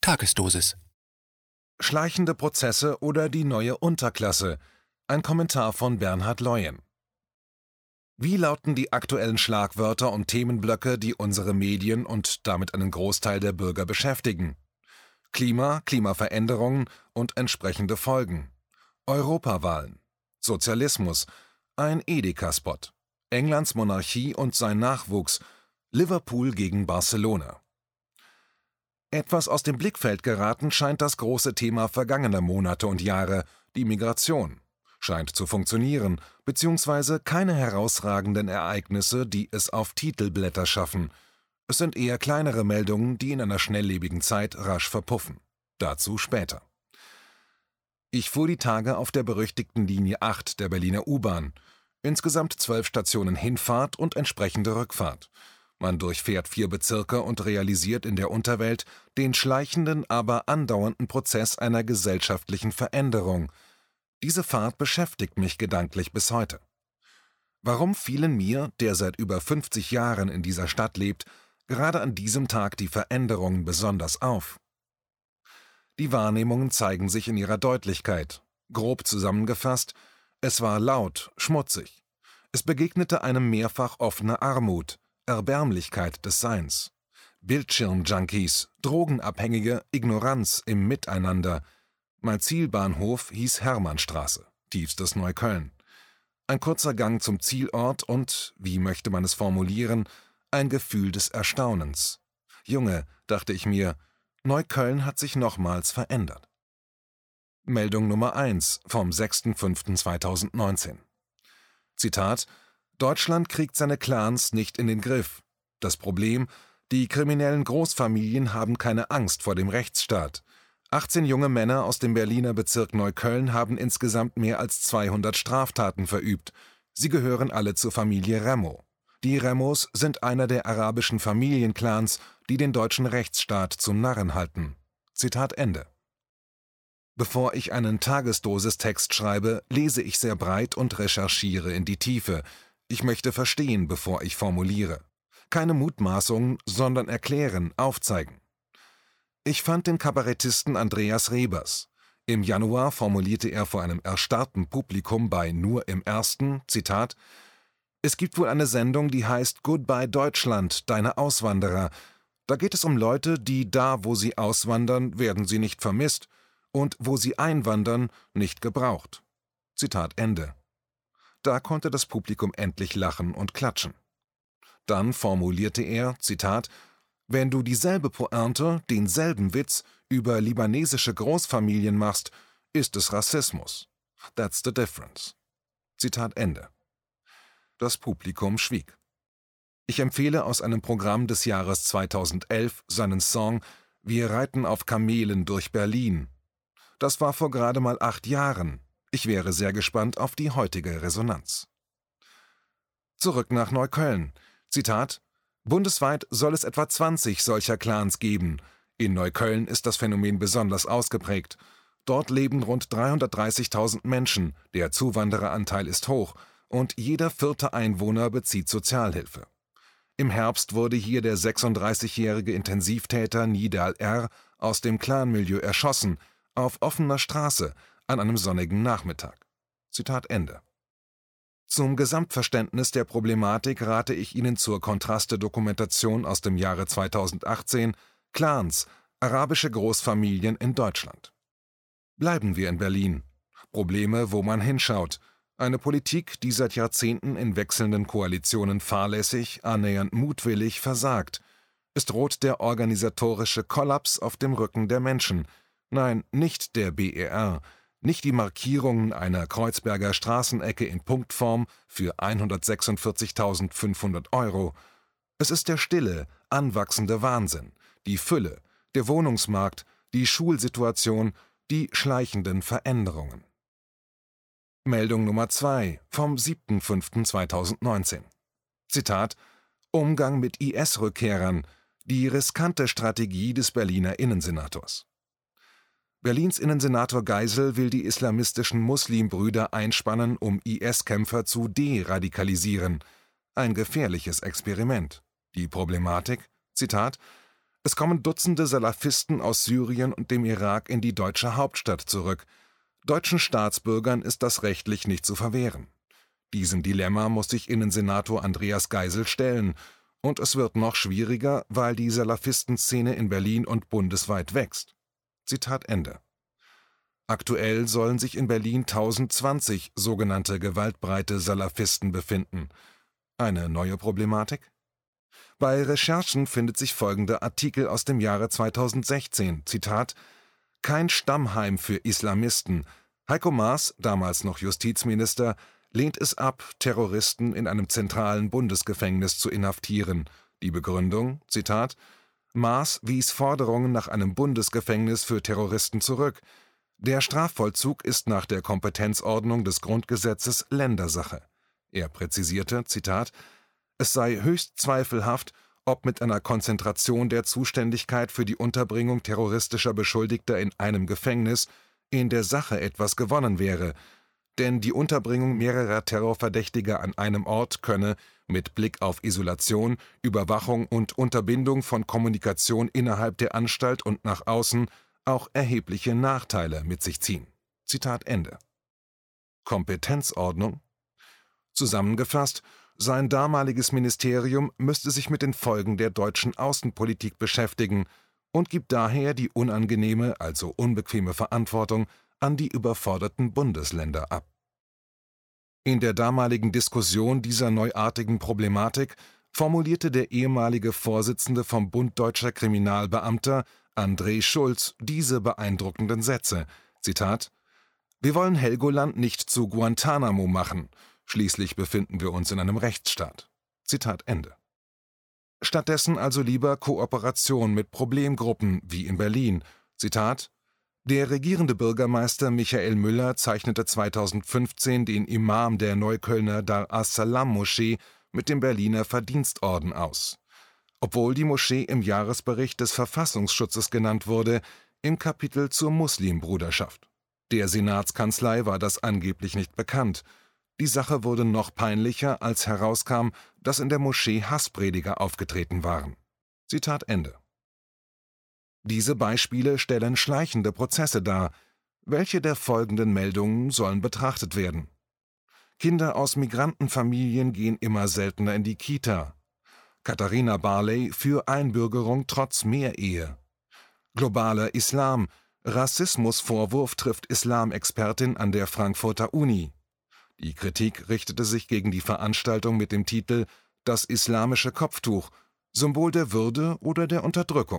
Tagesdosis. Schleichende Prozesse oder die neue Unterklasse. Ein Kommentar von Bernhard Leuen. Wie lauten die aktuellen Schlagwörter und Themenblöcke, die unsere Medien und damit einen Großteil der Bürger beschäftigen? Klima, Klimaveränderungen und entsprechende Folgen. Europawahlen. Sozialismus. Ein Edeka-Spot. Englands Monarchie und sein Nachwuchs. Liverpool gegen Barcelona. Etwas aus dem Blickfeld geraten scheint das große Thema vergangener Monate und Jahre, die Migration. Scheint zu funktionieren, beziehungsweise keine herausragenden Ereignisse, die es auf Titelblätter schaffen. Es sind eher kleinere Meldungen, die in einer schnelllebigen Zeit rasch verpuffen. Dazu später. Ich fuhr die Tage auf der berüchtigten Linie 8 der Berliner U-Bahn. Insgesamt 12 Stationen Hinfahrt und entsprechende Rückfahrt. Man durchfährt 4 Bezirke und realisiert in der Unterwelt den schleichenden, aber andauernden Prozess einer gesellschaftlichen Veränderung. Diese Fahrt beschäftigt mich gedanklich bis heute. Warum fielen mir, der seit über 50 Jahren in dieser Stadt lebt, gerade an diesem Tag die Veränderungen besonders auf? Die Wahrnehmungen zeigen sich in ihrer Deutlichkeit. Grob zusammengefasst, es war laut, schmutzig. Es begegnete einem mehrfach offene Armut, Erbärmlichkeit des Seins. Bildschirmjunkies, Drogenabhängige, Ignoranz im Miteinander. Mein Zielbahnhof hieß Hermannstraße, tiefstes Neukölln. Ein kurzer Gang zum Zielort und, wie möchte man es formulieren, ein Gefühl des Erstaunens. Junge, dachte ich mir, Neukölln hat sich nochmals verändert. Meldung Nummer 1 vom 6.5.2019. Zitat: Deutschland kriegt seine Clans nicht in den Griff. Das Problem: Die kriminellen Großfamilien haben keine Angst vor dem Rechtsstaat. 18 junge Männer aus dem Berliner Bezirk Neukölln haben insgesamt mehr als 200 Straftaten verübt. Sie gehören alle zur Familie Remo. Die Remos sind einer der arabischen Familienclans, die den deutschen Rechtsstaat zum Narren halten. Zitat Ende. Bevor ich einen Tagesdosis-Text schreibe, lese ich sehr breit und recherchiere in die Tiefe. Ich möchte verstehen, bevor ich formuliere. Keine Mutmaßungen, sondern erklären, aufzeigen. Ich fand den Kabarettisten Andreas Rebers. Im Januar formulierte er vor einem erstarrten Publikum bei Nur im Ersten, Zitat: Es gibt wohl eine Sendung, die heißt Goodbye Deutschland, deine Auswanderer. Da geht es um Leute, die da, wo sie auswandern, werden sie nicht vermisst und wo sie einwandern, nicht gebraucht. Zitat Ende. Da konnte das Publikum endlich lachen und klatschen. Dann formulierte er, Zitat: Wenn du dieselbe Pointe, denselben Witz über libanesische Großfamilien machst, ist es Rassismus. That's the difference. Zitat Ende. Das Publikum schwieg. Ich empfehle aus einem Programm des Jahres 2011 seinen Song Wir reiten auf Kamelen durch Berlin. Das war vor gerade mal 8 Jahren. Ich wäre sehr gespannt auf die heutige Resonanz. Zurück nach Neukölln. Zitat: Bundesweit soll es etwa 20 solcher Clans geben. In Neukölln ist das Phänomen besonders ausgeprägt. Dort leben rund 330.000 Menschen, der Zuwandereranteil ist hoch und jeder 4. Einwohner bezieht Sozialhilfe. Im Herbst wurde hier der 36-jährige Intensivtäter Nidal R. aus dem Clanmilieu erschossen, auf offener Straße, an einem sonnigen Nachmittag. Zitat Ende. Zum Gesamtverständnis der Problematik rate ich Ihnen zur Kontraste-Dokumentation aus dem Jahre 2018 Clans, arabische Großfamilien in Deutschland. Bleiben wir in Berlin. Probleme, wo man hinschaut. Eine Politik, die seit Jahrzehnten in wechselnden Koalitionen fahrlässig, annähernd mutwillig versagt. Es droht der organisatorische Kollaps auf dem Rücken der Menschen. Nein, nicht der BER, nicht die Markierungen einer Kreuzberger Straßenecke in Punktform für 146.500 €. Es ist der stille, anwachsende Wahnsinn, die Fülle, der Wohnungsmarkt, die Schulsituation, die schleichenden Veränderungen. Meldung Nummer 2 vom 7.5.2019. Zitat: Umgang mit IS-Rückkehrern, die riskante Strategie des Berliner Innensenators. Berlins Innensenator Geisel will die islamistischen Muslimbrüder einspannen, um IS-Kämpfer zu deradikalisieren. Ein gefährliches Experiment. Die Problematik? Zitat: Es kommen Dutzende Salafisten aus Syrien und dem Irak in die deutsche Hauptstadt zurück. Deutschen Staatsbürgern ist das rechtlich nicht zu verwehren. Diesem Dilemma muss sich Innensenator Andreas Geisel stellen. Und es wird noch schwieriger, weil die Salafistenszene in Berlin und bundesweit wächst. Zitat Ende. Aktuell sollen sich in Berlin 1020 sogenannte gewaltbereite Salafisten befinden. Eine neue Problematik? Bei Recherchen findet sich folgender Artikel aus dem Jahre 2016, Zitat: Kein Stammheim für Islamisten. Heiko Maas, damals noch Justizminister, lehnt es ab, Terroristen in einem zentralen Bundesgefängnis zu inhaftieren. Die Begründung, Zitat: Maas wies Forderungen nach einem Bundesgefängnis für Terroristen zurück. Der Strafvollzug ist nach der Kompetenzordnung des Grundgesetzes Ländersache. Er präzisierte, Zitat: Es sei höchst zweifelhaft, ob mit einer Konzentration der Zuständigkeit für die Unterbringung terroristischer Beschuldigter in einem Gefängnis in der Sache etwas gewonnen wäre, denn die Unterbringung mehrerer Terrorverdächtiger an einem Ort könne mit Blick auf Isolation, Überwachung und Unterbindung von Kommunikation innerhalb der Anstalt und nach außen auch erhebliche Nachteile mit sich ziehen. Zitat Ende. Kompetenzordnung? Zusammengefasst: Sein damaliges Ministerium müsste sich mit den Folgen der deutschen Außenpolitik beschäftigen und gibt daher die unangenehme, also unbequeme Verantwortung an die überforderten Bundesländer ab. In der damaligen Diskussion dieser neuartigen Problematik formulierte der ehemalige Vorsitzende vom Bund Deutscher Kriminalbeamter, André Schulz, diese beeindruckenden Sätze, Zitat: Wir wollen Helgoland nicht zu Guantanamo machen. Schließlich befinden wir uns in einem Rechtsstaat. Zitat Ende. Stattdessen also lieber Kooperation mit Problemgruppen wie in Berlin. Zitat: Der regierende Bürgermeister Michael Müller zeichnete 2015 den Imam der Neuköllner Dar as-Salam-Moschee mit dem Berliner Verdienstorden aus. Obwohl die Moschee im Jahresbericht des Verfassungsschutzes genannt wurde, im Kapitel zur Muslimbruderschaft. Der Senatskanzlei war das angeblich nicht bekannt. Die Sache wurde noch peinlicher, als herauskam, dass in der Moschee Hassprediger aufgetreten waren. Zitat Ende. Diese Beispiele stellen schleichende Prozesse dar. Welche der folgenden Meldungen sollen betrachtet werden? Kinder aus Migrantenfamilien gehen immer seltener in die Kita. Katharina Barley für Einbürgerung trotz Mehrehe. Globaler Islam. Rassismusvorwurf trifft Islamexpertin an der Frankfurter Uni. Die Kritik richtete sich gegen die Veranstaltung mit dem Titel »Das islamische Kopftuch – Symbol der Würde oder der Unterdrückung?«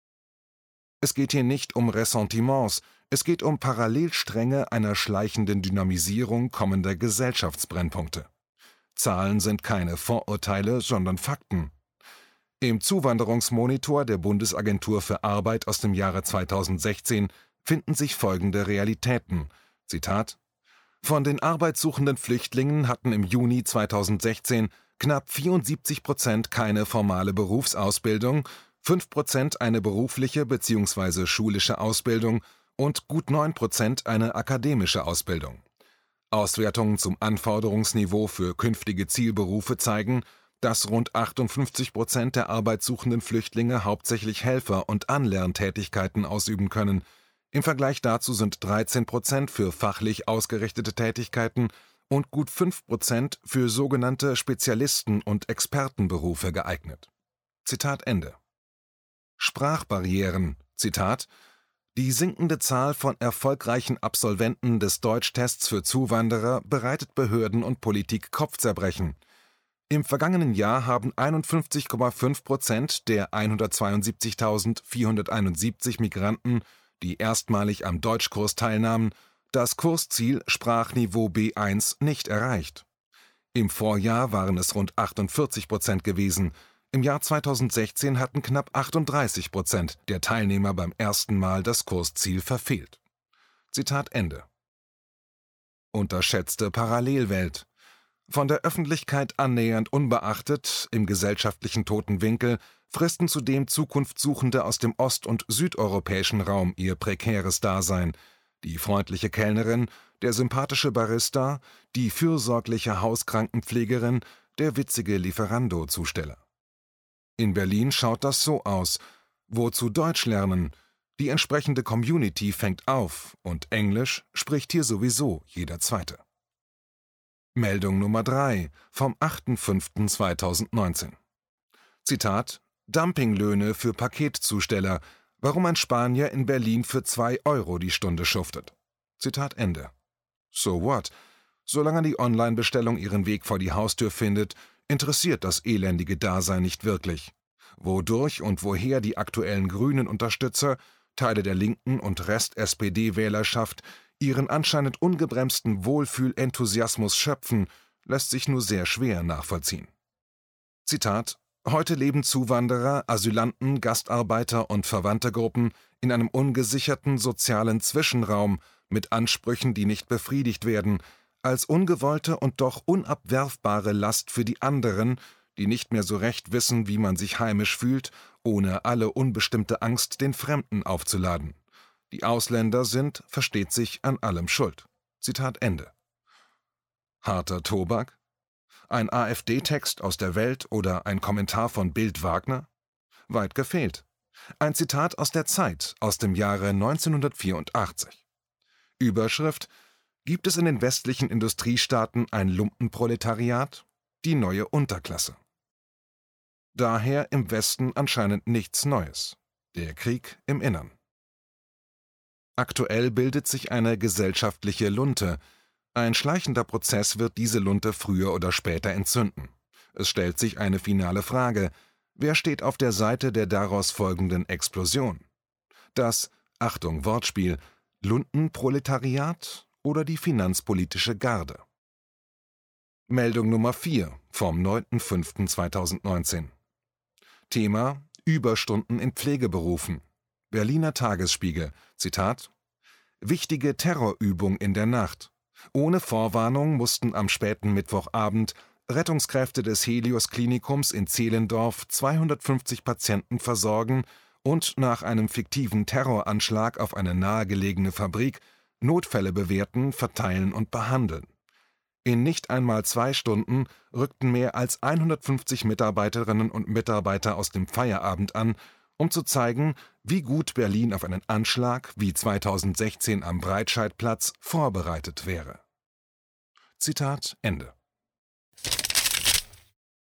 Es geht hier nicht um Ressentiments, es geht um Parallelstränge einer schleichenden Dynamisierung kommender Gesellschaftsbrennpunkte. Zahlen sind keine Vorurteile, sondern Fakten. Im Zuwanderungsmonitor der Bundesagentur für Arbeit aus dem Jahre 2016 finden sich folgende Realitäten. Zitat: Von den arbeitssuchenden Flüchtlingen hatten im Juni 2016 knapp 74% keine formale Berufsausbildung, 5% eine berufliche bzw. schulische Ausbildung und gut 9% eine akademische Ausbildung. Auswertungen zum Anforderungsniveau für künftige Zielberufe zeigen, dass rund 58% der arbeitssuchenden Flüchtlinge hauptsächlich Helfer- und Anlerntätigkeiten ausüben können. Im Vergleich dazu sind 13% für fachlich ausgerichtete Tätigkeiten und gut 5% für sogenannte Spezialisten- und Expertenberufe geeignet. Zitat Ende. Sprachbarrieren. Zitat: Die sinkende Zahl von erfolgreichen Absolventen des Deutschtests für Zuwanderer bereitet Behörden und Politik Kopfzerbrechen. Im vergangenen Jahr haben 51,5% der 172.471 Migranten, die erstmalig am Deutschkurs teilnahmen, das Kursziel Sprachniveau B1 nicht erreicht. Im Vorjahr waren es rund 48% gewesen. Im Jahr 2016 hatten knapp 38% der Teilnehmer beim ersten Mal das Kursziel verfehlt. Zitat Ende. Unterschätzte Parallelwelt. Von der Öffentlichkeit annähernd unbeachtet, im gesellschaftlichen toten Winkel, fristen zudem Zukunftssuchende aus dem ost- und südeuropäischen Raum ihr prekäres Dasein. Die freundliche Kellnerin, der sympathische Barista, die fürsorgliche Hauskrankenpflegerin, der witzige Lieferando-Zusteller. In Berlin schaut das so aus. Wozu Deutsch lernen? Die entsprechende Community fängt auf und Englisch spricht hier sowieso jeder Zweite. Meldung Nummer 3 vom 8.5.2019. Zitat: Dumpinglöhne für Paketzusteller. Warum ein Spanier in Berlin für 2 Euro die Stunde schuftet. Zitat Ende. So what? Solange die Online-Bestellung ihren Weg vor die Haustür findet, interessiert das elendige Dasein nicht wirklich. Wodurch und woher die aktuellen grünen Unterstützer, Teile der Linken und Rest-SPD-Wählerschaft ihren anscheinend ungebremsten Wohlfühl-Enthusiasmus schöpfen, lässt sich nur sehr schwer nachvollziehen. Zitat: Heute leben Zuwanderer, Asylanten, Gastarbeiter und verwandte Gruppen in einem ungesicherten sozialen Zwischenraum mit Ansprüchen, die nicht befriedigt werden, als ungewollte und doch unabwerfbare Last für die anderen, die nicht mehr so recht wissen, wie man sich heimisch fühlt, ohne alle unbestimmte Angst den Fremden aufzuladen. Die Ausländer sind, versteht sich, an allem schuld. Zitat Ende. Harter Tobak? Ein AfD-Text aus der Welt oder ein Kommentar von Bild Wagner? Weit gefehlt. Ein Zitat aus der Zeit aus dem Jahre 1984. Überschrift: Gibt es in den westlichen Industriestaaten ein Lumpenproletariat? Die neue Unterklasse. Daher im Westen anscheinend nichts Neues. Der Krieg im Innern. Aktuell bildet sich eine gesellschaftliche Lunte. Ein schleichender Prozess wird diese Lunte früher oder später entzünden. Es stellt sich eine finale Frage: Wer steht auf der Seite der daraus folgenden Explosion? Das, Achtung Wortspiel, Lundenproletariat oder die finanzpolitische Garde? Meldung Nummer 4 vom 9.5.2019. Thema: Überstunden in Pflegeberufen. Berliner Tagesspiegel. Zitat: Wichtige Terrorübung in der Nacht. Ohne Vorwarnung mussten am späten Mittwochabend Rettungskräfte des Helios-Klinikums in Zehlendorf 250 Patienten versorgen und nach einem fiktiven Terroranschlag auf eine nahegelegene Fabrik Notfälle bewerten, verteilen und behandeln. In nicht einmal 2 Stunden rückten mehr als 150 Mitarbeiterinnen und Mitarbeiter aus dem Feierabend an, um zu zeigen, wie gut Berlin auf einen Anschlag wie 2016 am Breitscheidplatz vorbereitet wäre. Zitat Ende.